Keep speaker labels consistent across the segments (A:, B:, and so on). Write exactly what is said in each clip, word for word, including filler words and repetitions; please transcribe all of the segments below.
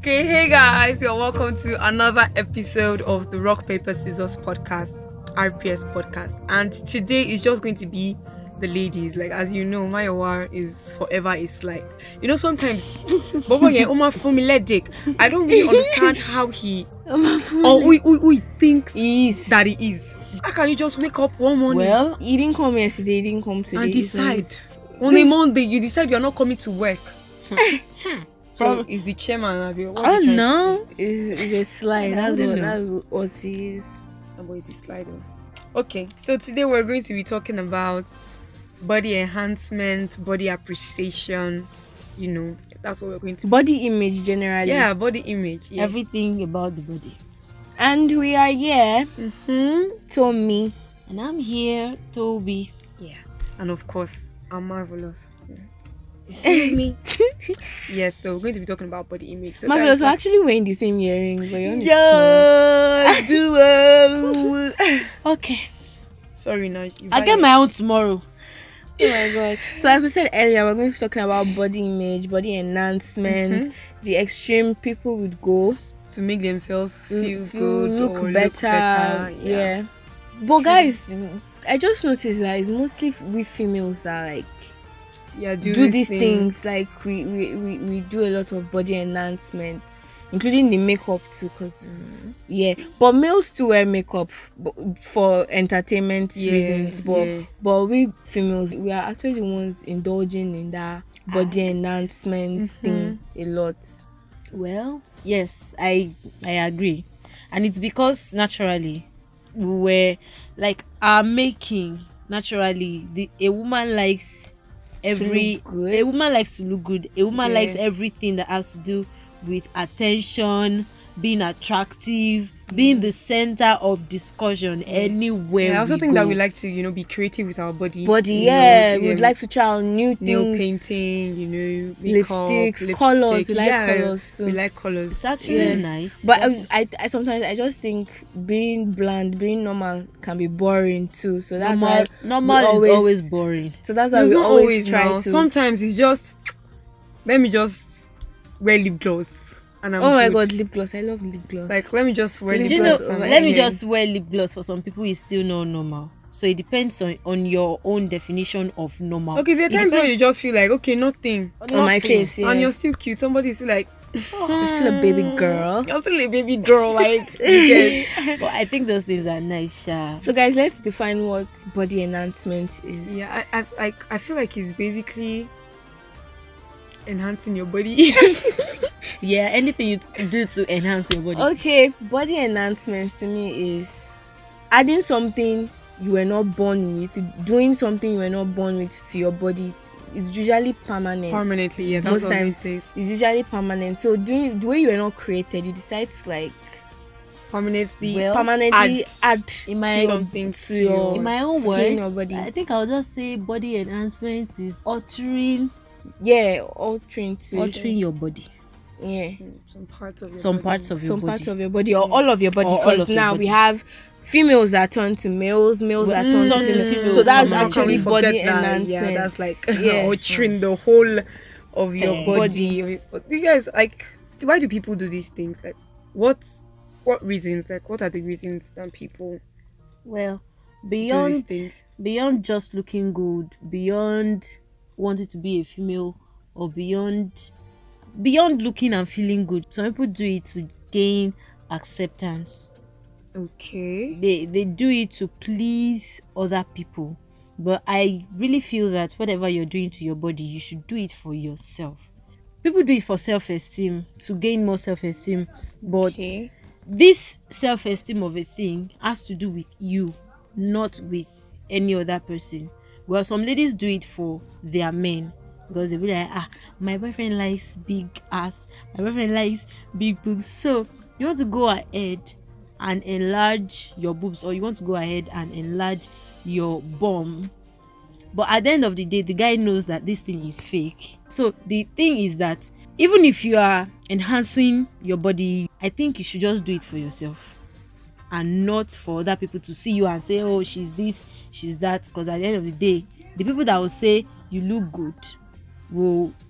A: Okay, hey guys, you're welcome to another episode of the Rock Paper Scissors podcast, R P S podcast. And today is just going to be the ladies. Like, as you know, Mayowa is forever a slide. You know, sometimes Bobo yeah, Oma Fumiledic. I don't really understand how he or who, who, who he thinks
B: is.
A: that he is. How can you just wake up one morning?
B: Well, he didn't come yesterday, he didn't come today.
A: And decide. On a Monday, you decide you're not coming to work. So is the chairman of you?
B: Oh no, it's, it's a slide.
A: I
B: That's
A: don't
B: what
A: know.
B: that's what it is.
A: Oh boy, it's a slide. oh. Okay, so today we're going to be talking about body enhancement, body appreciation. You know, that's what we're going to.
B: Body image generally.
A: Yeah, body image. Yeah.
C: Everything about the body.
B: And we are here,
A: Mm-hmm.
B: Tommy.
C: And I'm here, Toby.
A: Yeah, and of course, I'm marvelous. Yeah. You see me? Yes, so we're going to be talking about body image. So
B: Marvelous,
A: guys,
B: we're actually wearing the same earrings. But you're on the
A: yeah, do uh,
B: okay.
A: Sorry, now you
C: I
A: buy
C: get
A: it.
C: my own tomorrow.
B: Oh my god. So as we said earlier, we're going to be talking about body image, body enhancement,
A: Mhm.
B: the extreme people would go
A: to make themselves feel,
B: feel-
A: good,
B: look
A: or
B: better.
A: look better.
B: Yeah. But guys, I just noticed that it's mostly we females that like
A: yeah,
B: do,
A: do,
B: these
A: thing.
B: things. Like we, we, we, we do a lot of body enhancement, including the makeup too. Cause yeah, but males too wear makeup but for entertainment
A: Yeah,
B: reasons. But
A: yeah.
B: but we females, we are actually the ones indulging in that body enhancement thing a lot.
C: Well, yes, I I agree. And it's because naturally we were like our making naturally the a woman likes every
B: look good.
C: a woman likes to look good. A woman
A: Yeah.
C: likes everything that has to do with attention, being attractive, being the center of discussion anywhere.
A: Yeah, I also
C: we
A: think
C: go.
A: that we like to, you know, be creative with our body.
B: Body,
A: you
B: yeah,
A: know,
B: we'd
A: um,
B: like to try out new
A: nail
B: things.
A: painting, you know, makeup,
B: Lipsticks, colours, we like
A: yeah,
B: colours too.
A: We like colors.
C: It's actually
B: Yeah.
C: nice.
B: But
C: It's
B: I, I, I sometimes I just think being bland, being normal can be boring too. So that's
C: normal
B: why
C: normal
B: we
C: is
B: always-
C: always boring.
B: so that's why
A: It's
B: we
A: not
B: always,
A: always
B: try
A: now.
B: to.
A: Sometimes it's just let me just wear lip gloss and I'm
B: oh my
A: good.
B: god, lip gloss! I love lip gloss.
A: Like let me just wear
B: Do
A: lip
C: Do you know,
A: gloss. and
C: let me
A: yeah.
C: just wear lip gloss for some people is still not normal. So it depends on, on your own definition of normal.
A: Okay, there are
C: It
A: times where
C: depends-
A: you just feel like okay, nothing,
B: on my
C: nothing.
B: face, yeah.
A: and you're still cute. Somebody's still like
B: You're still a baby girl.
A: you're still a baby girl. Like you get.
C: But I think those things are nice, sha.
B: So guys, let's define what body enhancement is.
A: Yeah, I, I, I, I feel like it's basically enhancing your body.
C: Yeah, anything you t- do to enhance your body.
B: Okay, body enhancements to me is adding something you were not born with, doing something you were not born with to your body. It's usually permanent.
A: Permanently, yeah. That's
B: Most
A: what I
B: times.
A: say.
B: It's usually permanent. So doing the way you were not created, you decide to like
A: Permanently.
C: Well,
B: permanently
A: add
B: add,
C: in my
A: something
B: to
A: to
B: your
C: in my own
B: skin
C: words,
B: or body.
C: I think I'll just say body enhancement is altering
B: yeah, altering to
C: altering your body.
B: yeah.
A: some parts of your
C: Some
A: body.
C: parts of your
B: Some
C: body.
B: parts of your body or all of your body.
C: Or all
B: Because
C: of your
B: now
C: body.
B: we have females that turn to males, males that
C: Mm,
B: turn
C: turn
B: to,
C: to
B: females.
C: females.
B: So that's
C: How
A: How can
B: actually
A: we
B: body
A: forget that?
B: enhancement.
A: Yeah, that's like
B: Yeah.
A: altering the whole of your
C: Eh.
A: body. Do you guys like? Why do people do these things? Like, what, what reasons? Like, what are the reasons that people
C: Well,
A: do these
C: beyond
A: things?
C: beyond just looking good, beyond wanting to be a female, or beyond beyond looking and feeling good, some people do it to gain acceptance.
A: Okay.
C: They they do it to please other people. But I really feel that whatever you're doing to your body, you should do it for yourself. People do it for self-esteem, to gain more self-esteem, but
A: Okay.
C: this self-esteem of a thing has to do with you, not with any other person. Well, some ladies do it for their men because they be like, ah, my boyfriend likes big ass, my boyfriend likes big boobs. So you want to go ahead and enlarge your boobs, or you want to go ahead and enlarge your bum. But at the end of the day, the guy knows that this thing is fake. So the thing is that even if you are enhancing your body, I think you should just do it for yourself and not for other people to see you and say, oh, she's this, she's that. Because at the end of the day, the people that will say you look good will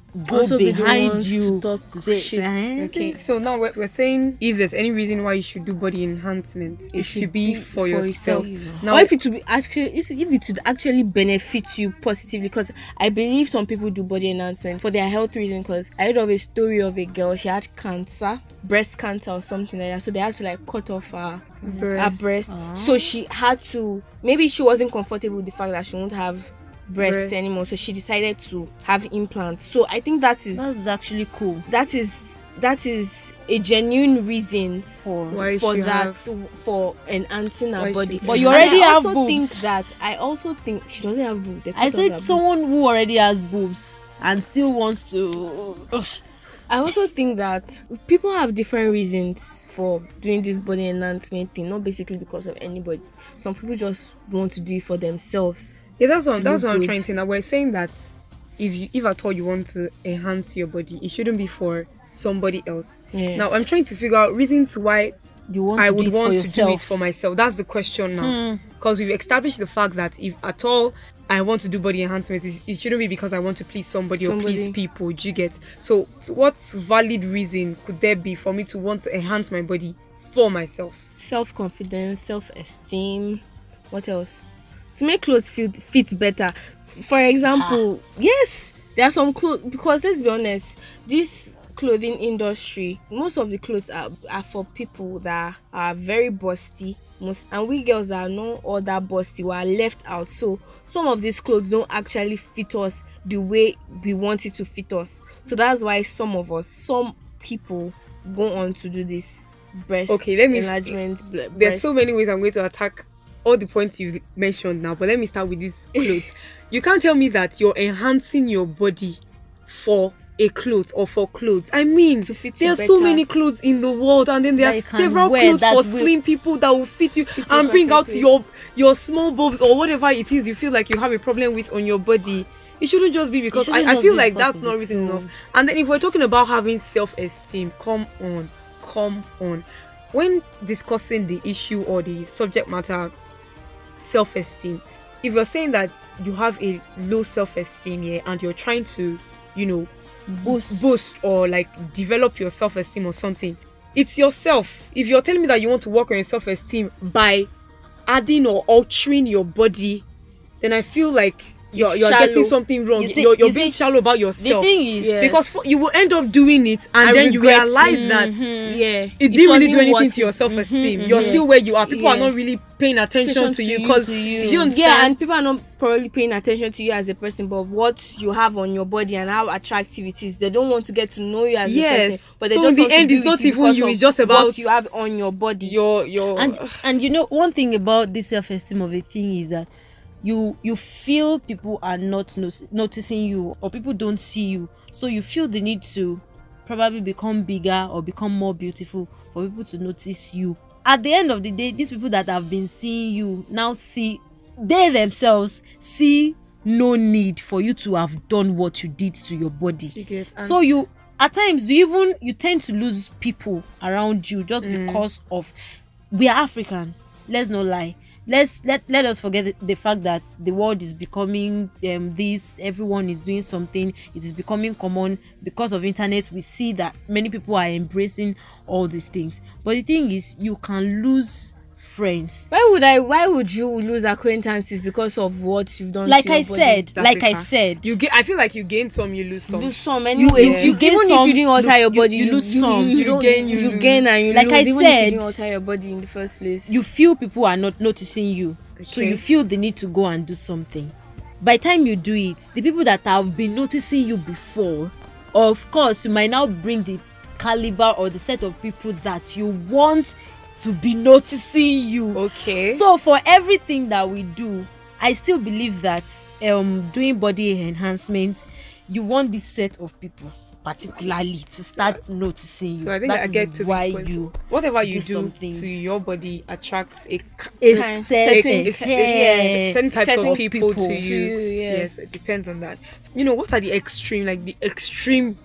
C: go
B: Also be the
C: behind
B: ones
C: you
B: to talk
C: to say,
B: shit.
C: "Eh,
A: Okay, so now we're, we're saying if there's any reason why you should do body enhancement, it, should be, for, yourself.
B: yourself.
A: Now,
B: Or if it would be actually, if, if it would actually benefit you positively, because I believe some people do body enhancement for their health reason. Because I heard of a story of a girl, she had cancer, breast cancer or something like that, so they had to like cut off her her breast.
C: Ah.
B: So she had to, maybe she wasn't comfortable with the fact that she won't have breasts
A: Breast.
B: anymore, so she decided to have implants. So I think that is
C: That's actually cool.
B: that is that is a genuine reason for
A: Why
B: for
A: she
B: that
A: have-
B: for enhancing
A: Why
B: her
A: she
B: body.
A: can
C: But you
B: And
C: already
B: I
C: have
B: also
C: boobs.
B: think that I also think she doesn't have boobs. They
C: I
B: cut off her
C: said
B: boobs.
C: someone who already has boobs and still wants to. Ugh.
B: I also think that people have different reasons for doing this body enhancement thing, not basically because of anybody. Some people just want to do it for themselves.
A: yeah, that's what
B: to
A: that's
B: look
A: what I'm
B: good.
A: trying to say. Now we're saying that if you if at all you want to enhance your body, it shouldn't be for somebody else.
B: Yeah.
A: Now I'm trying to figure out reasons why
C: You want
A: I
C: to
A: would
C: do it
A: want
C: for
A: to
C: yourself.
A: do it for myself. That's the question now.
C: Hmm.
A: Because we've established the fact that if at all I want to do body enhancement, it, it shouldn't be because I want to please somebody, or please
B: Somebody.
A: people. Do you get? So what valid reason could there be for me to want to enhance my body for myself?
B: Self-confidence, self-esteem. What else? To make clothes fit fit better. For example, yes, there are some clothes, because let's be honest, this clothing industry, most of the clothes are, are for people that are very busty, most, and we girls that are not all that busty, we are left out. So some of these clothes don't actually fit us the way we want it to fit us. So that's why some of us, some people go on to do this breast
A: Okay, let me-
B: enlargement. bre-
A: There's
B: breast-
A: so many ways I'm going to attack all the points you mentioned now, but let me start with these clothes. You can't tell me that you're enhancing your body for a cloth or for clothes. I mean,
B: To fit you
A: there are so
B: better.
A: many clothes in the world, and then there
C: That you
A: are
C: can
A: several
C: wear,
A: clothes
C: that's
A: for
C: will-
A: slim people that will fit you
B: Fit you
A: and bring out
B: perfectly.
A: your your small bobs or whatever it is you feel like you have a problem with on your body. It shouldn't just be because I,
C: shouldn't
A: I
C: just
A: feel
C: be
A: like
C: because
A: that's
C: of
A: not
C: the
A: reason enough.
C: clothes.
A: And then if we're talking about having self-esteem, come on, come on. When discussing the issue or the subject matter, self-esteem, if you're saying that you have a low self-esteem here and you're trying to, you know,
C: Boost.
A: boost or like develop your self-esteem or something, it's yourself. If you're telling me that you want to work on your self-esteem by adding or altering your body, then I feel like you're,
B: It's
A: you're
B: shallow.
A: getting something wrong.
C: You see-
A: you're you're
C: you
A: being
C: see,
A: shallow about
C: The
A: yourself.
C: thing is,
B: Yeah.
A: Because for, you will end up doing it and,
B: And
A: then you
B: regret
A: realize
B: it.
A: that
B: Yeah,
A: it didn't really do
B: wasn't
A: anything
B: worth
A: to your
B: it.
A: self-esteem.
B: Mhm,
A: You're
B: mhm.
A: still where you are. People are
B: Yeah.
A: not really paying attention,
B: Attention
A: to
B: to
A: you
B: you,
A: because
B: to you.
A: you understand?
B: Yeah, and people are not probably paying attention to you as a person, but what you have on your body and how attractive it is. They don't want to get to know you as a
A: Yes.
B: person, but they
A: So
B: just
A: in the
B: want to
A: end,
B: be
A: it's
B: with
A: not
B: you
A: even
B: because
A: you,
B: of
A: it's just about
B: what you have on your body.
A: your your
C: and and you know, one thing about this self-esteem of a thing is that you you feel people are not no- noticing you, or people don't see you, so you feel the need to probably become bigger or become more beautiful for people to notice you. At the end of the day, these people that have been seeing you now see, they themselves see no need for you to have done what you did to your body.
A: You get- and-
C: So you, at times, you even you tend to lose people around you just
A: Mm.
C: because of, we are Africans. Let's not lie. Let's let let us forget the, the fact that the world is becoming um this. Everyone is doing something. It is becoming common because of internet. We see that many people are embracing all these things. But the thing is, you can lose friends.
B: Why would I? Why would you lose acquaintances because of what you've done?
C: Like
B: to your
C: I
B: body?
C: said,
A: That's
C: like I
A: Africa.
C: said,
A: you get. I feel like you gain some, you lose some.
B: Lose some anyways.
C: if
B: You,
C: you gain
B: even
C: some,
B: if you didn't alter
C: you-
B: your
C: you-
B: body,
C: you lose some.
B: You,
A: You
B: don't
A: gain,
B: You,
A: you
B: you gain and you
C: Like
B: lose.
C: I
B: even if you
C: said,
B: didn't alter your body in the first place.
C: you feel people are not noticing you, so
A: Okay.
C: you feel the need to go and do something. By the time you do it, the people that have been noticing you before, of course, you might now bring the caliber or the set of people that you want to be noticing you.
A: Okay.
C: So for everything that we do, I still believe that um doing body enhancement, you want this set of people particularly to start noticing you.
A: So I think
C: That
A: I
C: is
A: get to
C: why
A: this point.
C: you
A: Whatever you
C: do
A: do,
C: some things.
A: to your body attracts a,
C: a
B: Kind-
C: certain,
B: certain-
A: a- a-
C: yeah,
A: certain types
B: certain
A: of people,
C: people
A: to
C: to
A: you.
B: you, yeah.
A: Yes, it depends on that. You know, what are the extreme, like the extreme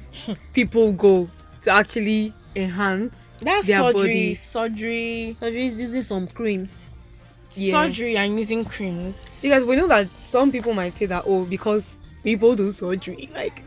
A: people go to actually enhance
B: That's
A: their
B: surgery,
A: body?
B: surgery,
C: surgery is using some creams.
A: Yeah.
B: surgery, and using creams.
A: Because we know that some people might say that, oh, because people do surgery, like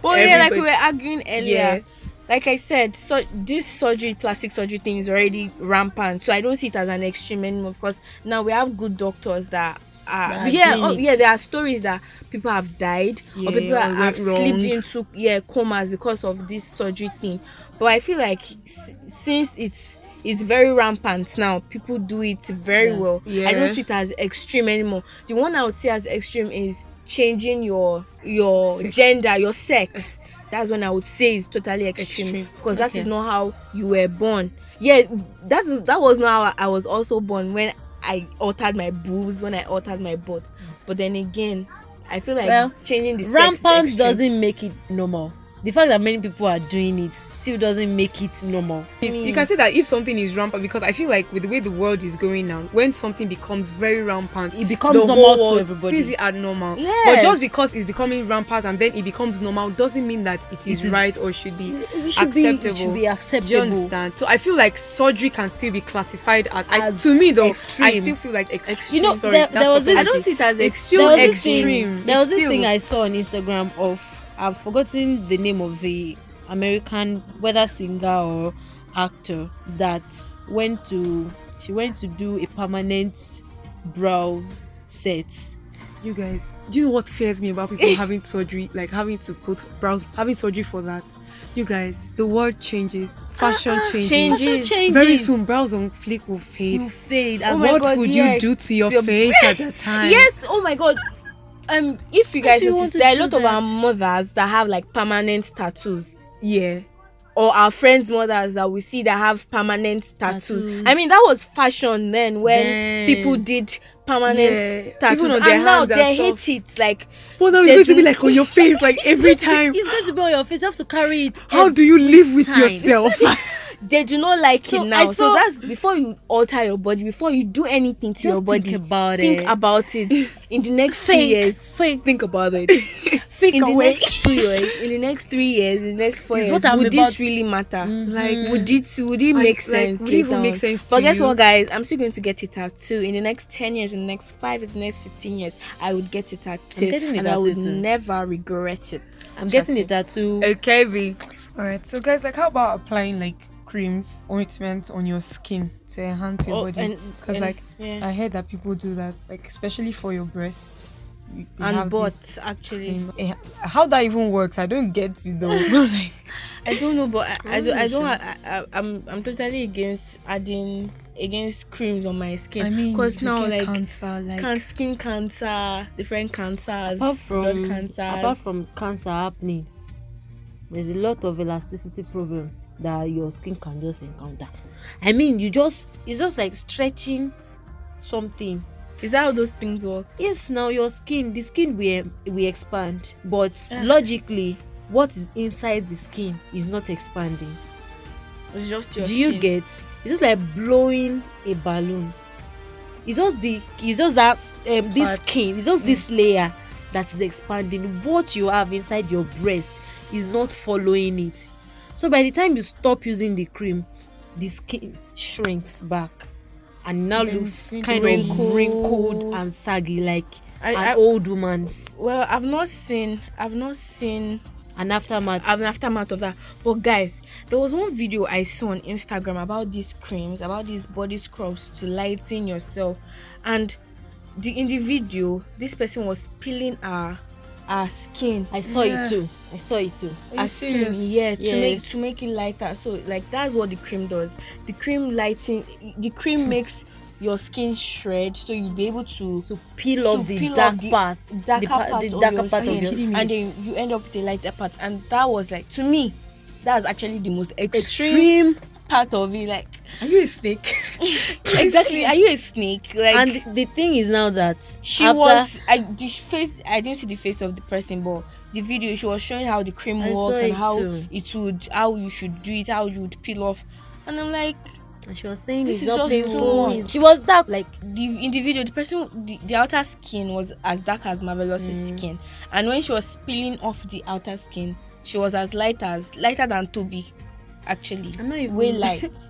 B: Oh yeah, like we
A: everybody-
B: were arguing earlier.
A: Yeah.
B: Like I said, so this surgery, plastic surgery thing is already rampant. So I don't see it as an extreme anymore because now we have good doctors that are
C: That are
B: yeah,
C: doing
B: oh,
C: it.
B: yeah. There are stories that people have died
A: Yeah,
B: or people
A: or
B: that
A: went
B: have slipped
A: wrong.
B: into yeah comas because of this surgery thing. But I feel like s- since it's it's very rampant now, people do it very
C: Yeah.
B: well.
A: Yeah.
B: I don't see it as extreme anymore. The one I would say as extreme is changing your your
A: Sex.
B: gender, your sex. That's when I would say it's totally extreme,
A: Extreme.
B: because that
C: Okay.
B: is not how you were born. Yes, that is that was not how I was also born when I altered my boobs, when I altered my butt. But then again, I feel like
C: Well,
B: changing the sex is
C: Rampant
B: extreme.
C: doesn't make it normal. The fact that many people are doing it still doesn't make it normal.
A: It- you can say that if something is rampant, because I feel like with the way the world is going now, when something becomes very rampant,
C: It becomes
A: the
C: normal
A: whole
C: to
A: world
C: everybody.
A: sees it as normal.
B: Yes.
A: But just because it's becoming rampant and then it becomes normal doesn't mean that it is,
C: It is-
A: right or should be
C: It should be, it
A: acceptable.
C: should be
A: Do you
C: acceptable.
A: understand? So I feel like surgery can still be classified as, I,
C: As
A: to me though, I
C: extreme.
A: still feel like extreme.
C: You know,
A: Sorry,
C: there-
A: that's
C: there was this-
B: I
A: tautology.
B: don't see it as
A: It's
B: extreme.
A: still
C: there was this
A: extreme.
C: thing, there was
A: It's
C: this thing
A: still-
C: I saw on Instagram of, I've forgotten the name of the American, whether singer or actor, that went to she went to do a permanent brow set.
A: You guys, do you know what fears me about people having surgery, like having to put brows, having surgery for that? You guys, the world changes, fashion changes.
B: changes.
C: Fashion changes.
A: Very soon, brows on flick will fade.
C: You fade.
B: Oh
C: as
B: my
A: What
B: God,
A: would
B: yes.
A: you do to your
B: To your
A: face at that time?
B: Yes, oh my god. Um, if you
C: Why
B: guys
C: do you
B: notice,
C: want to
B: there are a
C: do
B: lot of
C: that?
B: our mothers that have like permanent tattoos,
A: Yeah.
B: or our friends' mothers that we see that have permanent tattoos.
C: Tattoos.
B: I mean, that was fashion then when
C: Then.
B: people did permanent
A: Yeah,
B: tattoos,
A: even on
B: and
A: their
B: now
A: hands and
B: they
A: stuff.
B: hate it. Like,
A: Well, now it's
B: They
A: going to be
B: do-
A: like on your face, like every time.
C: It's going to be on your face. You have to carry it.
A: How do you live with
C: time.
A: yourself?
B: they do not like
C: So
B: it now.
C: I
B: So
C: saw-
B: that's before you alter your body, before you do anything to
C: Just
B: your body.
C: think about
B: think
C: it.
B: about it. In the next two
C: Think,
B: years,
C: think,
B: think about it.
C: think
B: in the
C: away.
B: next two years, in the next three years, in the next four
C: It's
B: years,
C: what I'm
B: would
C: about-
B: this really matter?
C: Mhm.
A: Like,
B: Would it would it
A: Like-
B: make
A: like,
B: sense?
A: would it even
B: later
A: make
B: on?
A: sense to
B: But guess
A: you?
B: what, guys? I'm still going to get it out too. In the next ten years, in the next five years, in the next fifteen years, I would get it out too,
C: getting a
B: and I
C: tattoo
B: would
C: too.
B: never regret it.
C: I'm getting a tattoo.
A: Okay, V. Alright, so guys, like, how about applying like creams, ointment on your skin to enhance your
B: Oh,
A: body?
B: and-
A: Because,
B: and-
A: like,
B: yeah.
A: I heard that people do that, like, especially for your breast. You, you
B: And
A: have
B: but
A: this
B: actually,
A: cream. Eh, How that even works, I don't get it though. Like,
B: I don't know, but I, I don't. I don't.
A: sure.
B: I, I, I'm I'm totally against adding against creams on my skin.
A: I mean,
B: because
A: you
B: now
A: get
B: like
A: cancer, like
B: can skin cancer, different cancers,
C: apart from
B: blood cancer.
C: apart from cancer happening, there's a lot of elasticity problem that your skin can just encounter. I mean, you just it's just like stretching something.
B: Is that how those things work?
C: Yes, now your skin, the skin will will expand, but
B: Ah.
C: logically, what is inside the skin is not expanding.
B: It's just your
C: Do you
B: skin.
C: get? It's just like blowing a balloon. It's just the it's just that um, this
A: Part.
C: skin, it's just this layer that is expanding. What you have inside your breast is not following it. So by the time you stop using the cream, the skin shrinks back and now
A: Then
C: looks
A: it's
C: kind
B: wrinkled.
C: of wrinkled and saggy, like
B: I,
C: an
B: I,
C: old woman's.
B: well, I've not seen. I've not seen
C: An aftermath.
B: an aftermath of that. But guys, there was one video I saw on Instagram about these creams, about these body scrubs to lighten yourself, and the in the video, this person was peeling her her skin.
C: I saw
A: Yeah.
C: it too. I saw it too.
A: Are you
B: Her skin,
A: serious?
B: yeah, to make
C: Yes.
B: to make it lighter. So like that's what the cream does. The cream lighten. The cream makes your skin shred, so you'll be able to
C: To peel
B: to
C: off the
B: peel
C: dark
B: off the
C: part.
B: darker
C: the pa-
B: part,
C: the
B: of,
C: darker
B: your
C: part of
B: skin,
C: your
A: skin.
B: and then you end up with a lighter part. And that was like, to me, that's actually the most extreme,
C: Extreme.
B: part of it. Like,
A: are you a snake?
B: exactly, are you a snake? Like,
C: And the, the thing is now that
B: she
C: after,
B: was. I the face. I didn't see the face of the person, but the video she was showing how the cream
C: I
B: works
C: saw
B: and
C: it
B: how
C: too.
B: it would, how you should do it, how you would peel off. And I'm like,
C: and she was saying
B: This
C: it's
B: is
C: not
B: just too
C: painful.
B: much.
C: She was dark, like
B: the in the video, the person, the, the outer skin was as dark as Marvelous's
C: Mm.
B: skin, and when she was peeling off the outer skin, she was as light as lighter than Toby, actually.
C: I'm not even
B: Way light.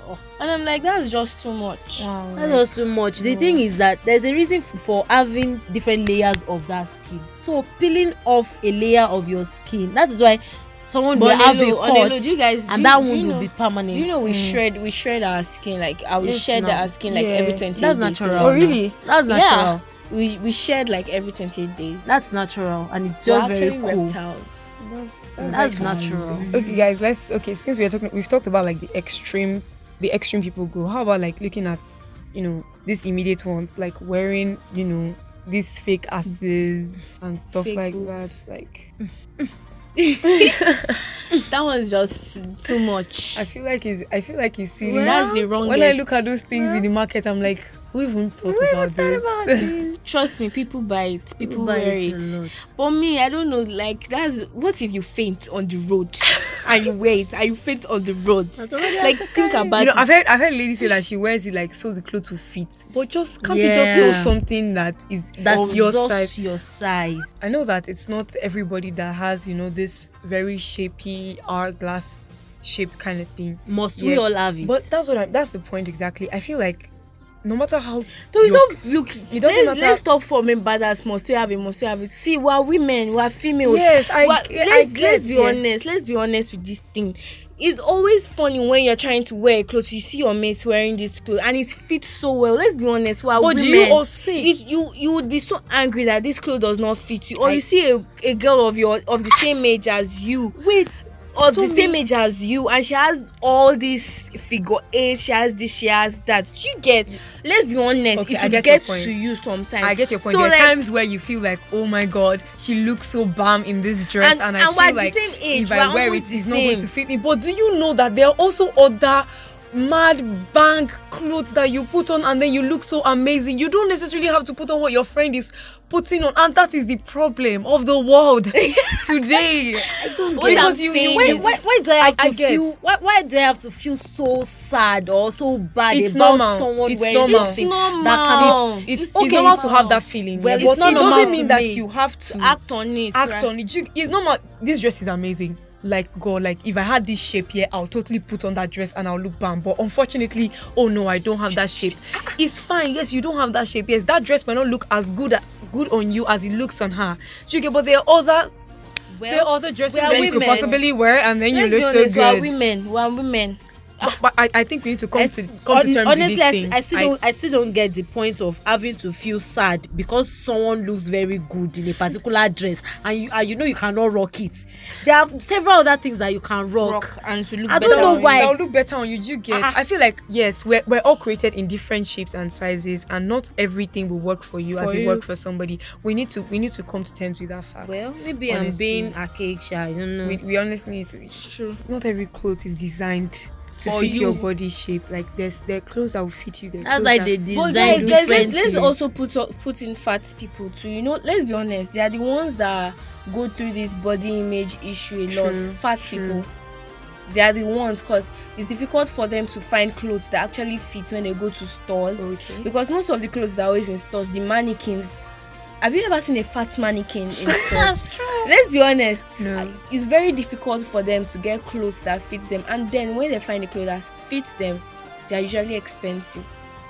B: And I'm like, that's just too much.
A: Wow,
C: That's
A: like,
C: just too much. The
A: no.
C: thing is that there's a reason f- for having different layers of that skin. So peeling off a layer of your skin, that is why someone will
B: But
C: have a
B: Lelo,
C: cut,
B: Lelo, do you guys do
C: and
B: you-
C: that
B: do
C: one
B: you
C: will
B: know-
C: be permanent.
B: Do you know we
A: Mm.
B: shred we shred our skin, like I will
C: Yes,
B: shed
C: now.
B: our skin like
A: Yeah,
B: every twenty
C: that's
B: days.
C: natural.
B: So-
A: Oh, really?
C: That's
B: Yeah.
C: natural.
B: We we shed like every twenty-eight days.
C: That's natural, and it's
B: We're
C: just very
B: actually
C: cool.
B: reptiles.
C: That's
A: very
C: natural.
A: cool. Okay, guys, let's. Okay, since we're talking, we've talked about like the extreme, the extreme people go. How about like looking at, you know, these immediate ones, like wearing, you know, these fake asses and stuff
B: Fake
A: like
B: boobs.
A: that. Like,
B: That one's just too much.
A: I feel like it's. I feel like it's silly.
C: Well,
B: That's the wrongest.
A: when I look at those things in the market, I'm like, who even thought about this?
B: Trust me, people buy it. People,
C: buy
B: wear
C: it
B: it.
C: a lot.
B: But me, I don't know. Like that's what if you faint on the road and you wait and you faint on the road? Like think about
A: You know,
B: it.
A: I've heard I've heard ladies say that she wears it like so the clothes will fit. But just can't you just
C: Yeah.
A: sew something that is
C: That's
A: of your
C: just
A: size?
C: your size.
A: I know that it's not everybody that has, you know, this very shapy hourglass shape kind of thing.
C: Must
A: Yeah.
C: we all have it?
A: But that's what I, that's the point exactly. I feel like no matter how
B: So it's
A: your-
B: not look.
A: it doesn't
B: let's,
A: matter-
B: let's stop forming badass. Must we have it? Must we have it? See, we're women. We're females.
A: Yes, I-
B: We're-
A: I
B: let's
A: get,
B: let's be
A: yeah.
B: honest. Let's be honest with this thing. It's always funny when you're trying to wear clothes. You see your mates wearing this clothes and it fits so well. Let's be honest. We're
A: But
B: women.
A: do you also
B: It, you you would be so angry that this clothes does not fit you, or
A: I-
B: you see a, a girl of your of the same age as you,
C: wait,
B: of the
C: to
B: same
C: me-
B: age as you, and she has all this figure eight, she has this, she has that. Do you get? Let's be honest.
A: Okay,
B: it
A: I
B: will
A: get your
B: get
A: point.
B: to you sometimes.
A: I get your point.
B: So,
A: there are
B: like,
A: times where you feel like, oh my god, she looks so bam in this dress,
B: And-
A: and, I
B: and we're
A: feel
B: the
A: like
B: same age,
A: if
B: we're
A: I wear it,
B: almost the
A: it's not going
B: same.
A: to fit me. But do you know that there are also other mad bang clothes that you put on and then you look so amazing? You don't necessarily have to put on what your friend is putting on, and that is the problem of the world today.
B: What
A: Because
B: I'm
A: you,
B: saying
A: you
C: why,
B: is-
C: why, why do I have
A: I- I
C: to
A: get.
C: feel? Why, why do I have to feel so sad or so bad
A: It's
C: about
A: normal.
C: someone
A: It's
C: wearing
A: normal.
C: something
B: It's normal.
C: that cannot?
A: it's, it's,
C: okay,
A: it's normal
C: it's
A: to have that feeling.
C: Well,
A: yeah,
C: it's
A: but
C: not
A: it
C: normal
A: doesn't
C: to
A: mean that
C: me.
A: you have to
B: to act on it.
A: act
B: right?
A: on it. You- It's normal. This dress is amazing. Like God, like if I had this shape here, I'll totally put on that dress and I'll look bam. But unfortunately, oh no, I don't have that shape. It's fine. Yes, you don't have that shape. Yes, that dress might not look as good good on you as it looks on her. Do you get? But there are other there are other dresses
B: we are
A: that you could
B: women.
A: possibly wear, and then
B: Let's
A: you
B: be
A: look so
B: honest. We are
A: good.
B: women. We are women.
A: But, but I, I think we need to come
C: I
A: to
C: s-
A: come to
C: hon-
A: terms
C: honestly,
A: with
C: I,
A: these
C: s-
A: things.
C: I still don't. I still don't get the point of having to feel sad because someone looks very good in a particular dress, and you, and you know you cannot rock it. There are several other things that you can rock.
B: Rock and to look
C: I
B: better
C: don't know
B: on
C: why.
B: you.
A: That'll look better on you. Do you get?
C: Ah.
A: I feel like yes, we're we're all created in different shapes and sizes, and not everything will work for you
B: For
A: as it
B: you.
A: worked for somebody. We need to we need to come to terms with that fact.
C: Well, maybe I'm
A: Honestly.
C: being archaic, shy. I don't know.
A: we, we honestly need to.
B: True.
A: Not every clothes is designed to
B: For
A: fit
B: you.
A: your body shape. Like there's there are clothes that will fit you. There are
C: That's
A: clothes
C: why
A: that-
C: they
B: But
C: design
B: guys, let's, let's, let's
C: differently.
B: also put up- put in fat people too. You know, let's be honest. They are the ones that go through this body image issue a lot.
A: True,
B: Fat
A: true.
B: people. They are the ones because it's difficult for them to find clothes that actually fit when they go to stores.
A: Okay.
B: Because most of the clothes that are always in stores, the mannequins. Have you ever seen a fat mannequin in stores?
C: That's true.
B: Let's be honest.
A: No.
B: It's very difficult for them to get clothes that fit them, and then when they find a clothes that fits them, they are usually expensive.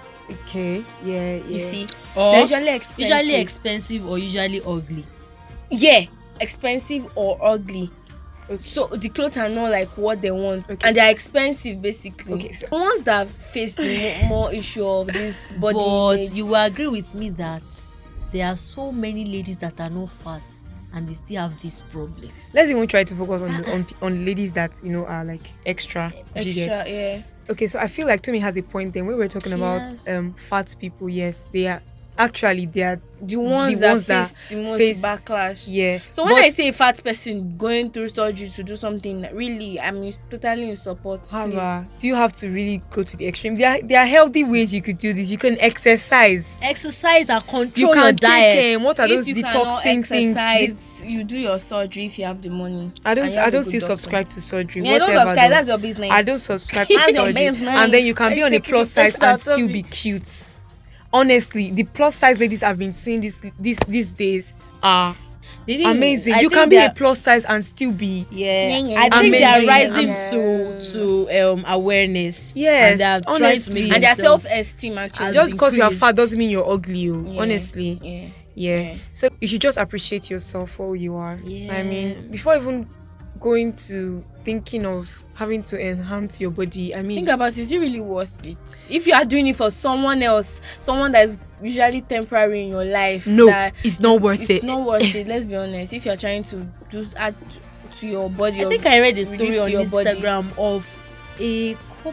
A: Okay. Yeah. Yeah.
B: You see,
C: Or
B: they're usually expensive.
C: usually expensive or usually ugly.
B: Yeah, expensive or ugly.
A: Okay.
B: So the clothes are not like what they want,
A: Okay.
B: and they're expensive basically.
A: Okay, so-
B: The ones that face the mo- more issue of this body
C: But
B: image.
C: you will agree with me that there are so many ladies that are not fat and they still have this problem.
A: Let's even try to focus on the, on on ladies that you know are like extra. Do you get?
B: extra, yeah.
A: Okay, so I feel like Tomi has a point then when we're talking
C: Yes.
A: about um fat people. Yes, they are actually they are
B: The ones,
A: ones
B: that
A: that
B: face the most
A: face-
B: backlash.
A: yeah.
B: So when
A: But-
B: I say a fat person going through surgery to do something, really, I'm in- totally in support. Please.
A: However, do you have to really go to the extreme? There are, there are healthy ways you could do this. You can exercise.
C: Exercise and
A: You
C: control
A: can
C: your
A: take
C: diet.
A: um, what are
B: If
A: those
B: you cannot
A: detoxing things?
B: exercise, you do your surgery if you have the money.
A: I don't
B: and you
A: I
B: have a
A: don't
B: good
A: still
B: doctor.
A: subscribe to surgery.
B: Yeah, don't
A: whatever
B: subscribe.
A: though.
B: That's your business.
A: I don't subscribe to
B: That's your
A: surgery.
B: business.
A: And then you can
B: Let's
A: be on a
B: take it
A: plus size
B: personal
A: and still
B: topic.
A: be cute. Honestly, the plus size ladies I've been seeing this this these days are
C: The thing-
A: Amazing.
C: I
A: You
C: think
A: can be
C: they
A: a
C: are-
A: plus size and still be.
C: Yeah,
B: Yeah, yeah,
C: I think they are
A: amazing.
C: rising
B: Yeah.
C: to to um awareness.
A: Yes,
C: and they are trying to
A: honestly.
C: make
B: And their
C: themselves-
B: self-esteem actually.
C: As
A: Just because you are
C: increased.
A: fat doesn't mean you're ugly. oh,
B: Yeah.
A: Honestly.
B: Yeah.
A: Yeah.
B: Yeah.
A: So you should just appreciate yourself for who you are.
C: Yeah.
A: I mean, before even going to thinking of having to enhance your body, I mean,
B: Think about it, is it really worth it? If you are doing it for someone else, someone that is usually temporary in your life,
A: no,
B: that
A: it's not worth
B: it's
A: it.
B: not worth it. Let's be honest. If you are trying to do add to, to your body,
C: I
B: or
C: think I read a
B: reduce
C: story
B: to
C: on
B: your body.
C: Instagram of a couple.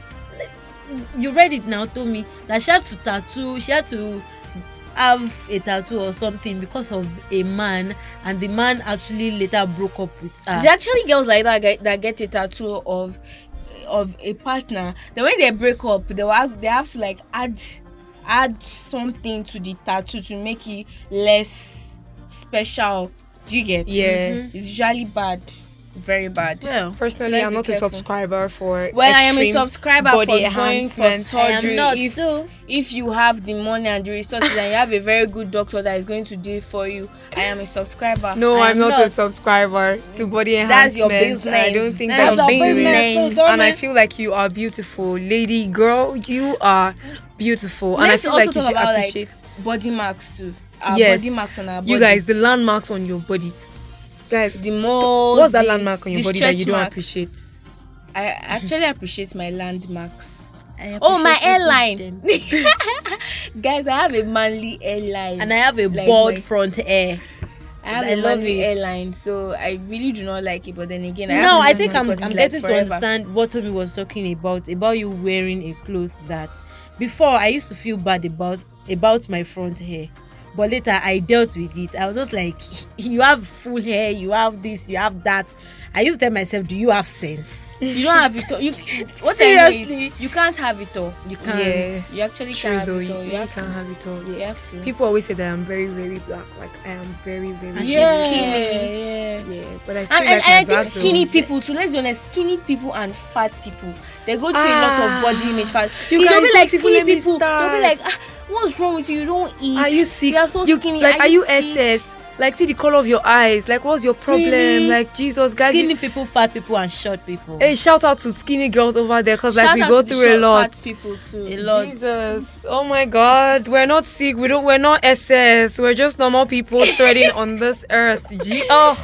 C: You read it now, told me that she had to tattoo. She had to have a tattoo or something because of a man, and the man actually later broke up with her.
B: There are actually girls like that get, that get a tattoo of of a partner. Then when they break up, they will have, they have to like add add something to the tattoo to make it less special. Do you get?
A: Yeah.
C: Mhm.
B: It's usually bad, very bad.
C: Well,
A: Personally,
B: Let's
A: I'm
B: be
A: not
B: careful.
A: a subscriber for.
B: Well, I am a
A: extreme
B: subscriber for
A: body
B: going for
A: enhancement.
C: I am
B: surgery.
C: not
B: If
C: too.
B: if you have the money and the resources and you have a very good doctor that is going to do it for you, I am a subscriber.
A: No,
C: I
A: I'm
C: am
A: not, a
C: not.
A: subscriber to body
B: That's your
A: enhancement.
B: business.
A: I don't think
B: That's
A: that's,
B: your
A: doing
B: business.
A: it.
B: Don't
A: And I
B: it?
A: feel like you are beautiful, lady girl. You are beautiful, and I
B: Let's
A: feel
B: also
A: like you
B: talk
A: should
B: about
A: appreciate.
B: like body marks too. Our
A: Yes.
B: body marks on our body.
A: You guys, the landmarks on your bodies. Guys,
B: the most.
A: what's that
B: the-
A: landmark on your
B: the
A: body that you
B: stretch
A: don't
B: mark.
A: appreciate?
B: I actually appreciate my landmarks.
C: I
B: Oh, my
C: appreciate
B: hairline.
C: them.
B: Guys, I have a manly hairline.
C: And I have a
B: Like
C: bald
B: my-
C: front hair.
B: I have
C: I
B: a
C: love
B: lovely
C: it.
B: hairline, so I really do not like it. But then again, I have
C: No,
B: to
C: I
B: leave
C: think
B: it
C: I'm,
B: because
C: I'm
B: it's like
C: getting to
B: forever.
C: understand what Tommy was talking about about you wearing a cloth that before I used to feel bad about about my front hair, but later I dealt with it. I was just like, you have full hair, you have this, you have that. I used to tell myself, do you have sense?
B: You don't have it all. You, what I know
C: Seriously?
B: is you can't have it all.
C: You can't.
A: Yeah.
B: You actually
A: True
B: can't have
A: though,
B: it
A: you,
B: all. You,
A: you
B: have
A: can't
B: to.
A: have it all.
B: You
A: Yeah.
B: have to.
A: People always say that I'm very, very black. Like I am very, very.
C: And she's
B: yeah,
C: skinny.
B: yeah.
A: Yeah, but I feel
B: And,
A: like
B: and,
A: my
B: and I think
A: black
B: skinny
A: is-
B: people too. Let's be honest, skinny people and fat people, they go through a
A: Ah.
B: lot of body image. Fat.
A: You
B: They'll
A: guys
B: be like
A: don't even
B: skinny
A: let me
B: people. They'll be
A: start.
B: like, ah, what's wrong with you? You don't eat.
A: Are you sick?
B: You are so
A: You-
B: skinny.
A: Like, are you
B: sick?
A: S S? Like, see the color of your eyes. Like, what's your problem?
B: Really?
A: Like, Jesus, guys.
C: Skinny
A: You,
C: people, fat people, and short people.
A: hey, shout out to skinny girls over there, cause like
B: Shout
A: we
B: out
A: go
B: to the
A: through a
B: short,
A: lot.
B: Fat people too.
C: A lot.
A: Jesus, oh my God, we're not sick. We don't. We're not S S. We're just normal people treading on this earth. Gee, oh,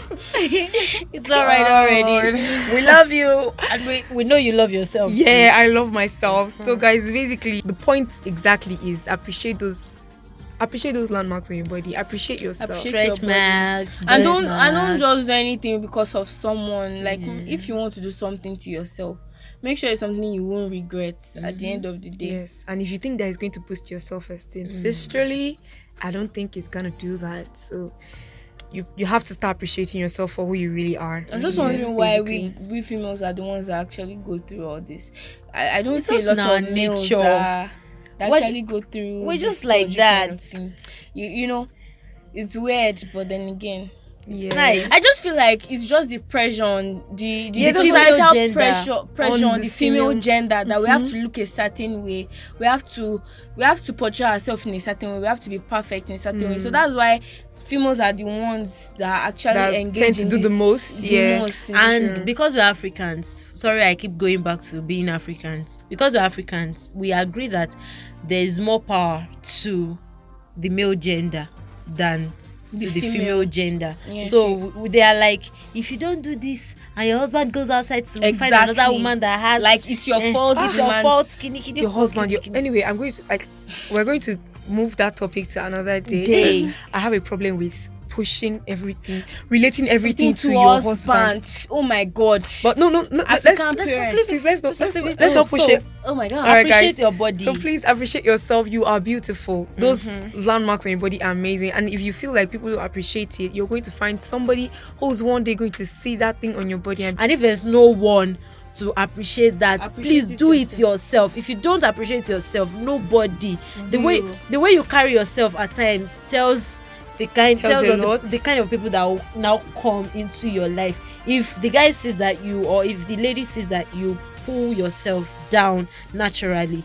C: It's all right
A: Oh,
C: already.
A: Lord.
C: We love you, and we, we know you love yourself. too.
A: yeah, I love myself. So, guys, basically, the point exactly is appreciate those, appreciate those landmarks on your body. Appreciate yourself.
B: Appreciate
C: Stretch
B: your body.
C: marks.
B: And
C: breast
B: don't and don't
C: marks.
B: just do anything because of someone. Like
C: Yeah.
B: if you want to do something to yourself, make sure it's something you won't regret at the end of the day.
A: Yes, and if you think that is going to boost your self-esteem,
C: Mm.
A: sisterly, I don't think it's gonna do that. So you you have to start appreciating yourself for who you really are.
B: I'm just
A: Yes,
B: wondering why
A: basically.
B: we we females are the ones that actually go through all this. I, I don't
C: It's
B: see a
C: just
B: lot
C: in our
B: of males
C: nature.
B: that, that
C: We're-
B: actually go through.
C: we're
B: this
C: just like
B: surgery kind of
C: that.
B: thing. You you know, it's weird, but then again,
A: Yes.
C: nice.
B: I just feel like it's just the pressure on the the
A: Yeah, the
B: societal
C: female gender.
B: pressure pressure
A: On
B: on,
A: the
B: the female,
A: female-
B: gender that we have
A: Mhm.
B: to look a certain way. We have to we have to portray ourselves in a certain way. We have to be perfect in a certain way. So
A: Mm.
B: that's why females are the ones that actually
A: That
B: engage
A: tend to
B: in
A: do
B: this
A: the most.
B: the
A: Yeah.
B: most in
C: And
B: this-
C: because we're Africans, sorry, I keep going back to being Africans. Because we're Africans, we agree that there is more power to the male gender than
B: The
C: to the
B: female.
C: female gender.
B: Yeah.
C: So w- they are like, if you don't do this and your husband goes outside to find another
B: Exactly.
C: woman that has
B: like it's your
C: eh,
B: fault.
C: it's
B: if
C: your
B: the man-
C: fault, skinny, skinny,
A: Your husband.
C: skinny,
A: Your,
C: skinny.
A: anyway, I'm going to like. We're going to move that topic to another day.
C: Day.
A: I have a problem with pushing everything, relating everything
B: Everything
A: to
B: to
A: your
B: husband.
A: husband.
B: Oh my god.
A: But no, no, no. Let's,
B: African
A: let's,
B: parents.
A: just leave it. Let's not,
C: Just
A: let's,
C: leave it.
A: let's
C: Oh,
A: not push
C: so-
A: it.
B: oh my god.
A: All right,
C: Appreciate
A: guys.
C: your body.
A: So please appreciate yourself. You are beautiful. Those
B: Mhm.
A: landmarks on your body are amazing. And if you feel like people don't appreciate it, you're going to find somebody who's one day going to see that thing on your body and
C: And if there's no one to appreciate that,
B: Appreciate
C: please
B: it
C: do
B: yourself.
C: it yourself. If you don't appreciate yourself, nobody. The way
B: Will.
C: the way you carry yourself at times tells the kind
A: Tells
C: tells,
A: a
C: of
A: lot.
C: the, the kind of people that will now come into your life. If the guy sees that you, or if the lady sees that you pull yourself down naturally,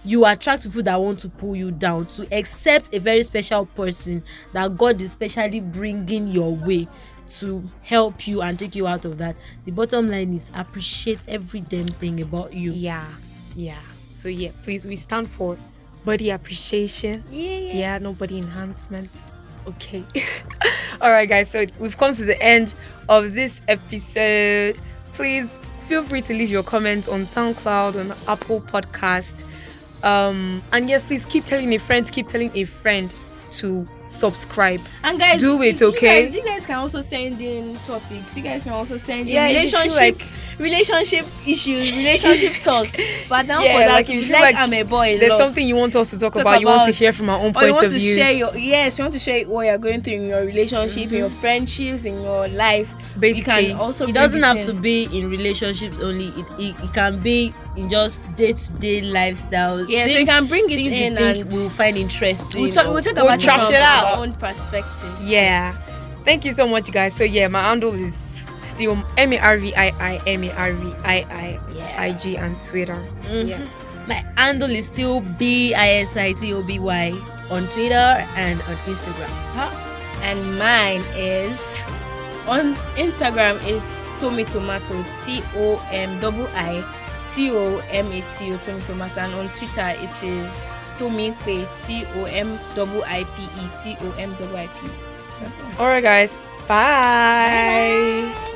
C: you attract people that want to pull you down, to accept a very special person that God is specially bringing your way to help you and take you out of that. The bottom line is appreciate every damn thing about you.
A: Yeah, yeah. So yeah, please, we stand for body appreciation.
C: Yeah, yeah.
A: Yeah, no body enhancements. Okay. All right, guys. So we've come to the end of this episode. Please feel free to leave your comments on SoundCloud, on Apple Podcast. Um, and yes, please keep telling a friend, keep telling a friend to subscribe.
B: And guys,
A: do it,
B: you,
A: okay?
B: You guys, you guys can also send in topics. You guys can also send in
A: Yeah, if you feel
B: relationship,
A: like-
B: relationship issues, relationship talks. But now
A: Yeah,
B: for that,
A: like
B: like,
A: if you
B: like,
A: feel like
B: I'm a boy.
A: There's
B: lot.
A: something you want us to talk,
B: Talk
A: about, you want to
B: about-
A: hear from our own
B: Or you
A: point
B: want
A: of
B: to
A: view.
B: share your yes, you want to share what you're going through in your relationship, in your friendships, in your life.
A: Basically,
B: you can also
C: It
B: bring
C: doesn't have
B: in.
C: to be in relationships only. It, it, it can be in just day-to-day lifestyles.
B: Yeah, so
C: Things-
B: you can bring it
C: things you
B: in
C: think
B: and
C: we'll find interesting.
B: we'll talk,
C: or-
B: we'll talk
A: We'll
B: about
A: trash
B: from
A: it out.
B: our own perspective.
A: Yeah. Thank you so much, guys. So yeah, my handle is still M A R V I I M A R V I I
C: Yeah.
A: I G and Twitter.
C: Mhm.
A: Yeah.
C: My handle is still B I S I T O B Y on Twitter and on Instagram.
B: And mine is on Instagram. It's Tommy Tomato, T O M I I T O M A T O, Tommy Tomato, and on Twitter it is Tommy Pe, T O M I I P E, T O M I I P E. That's all.
A: All right, guys. Bye.
B: Bye.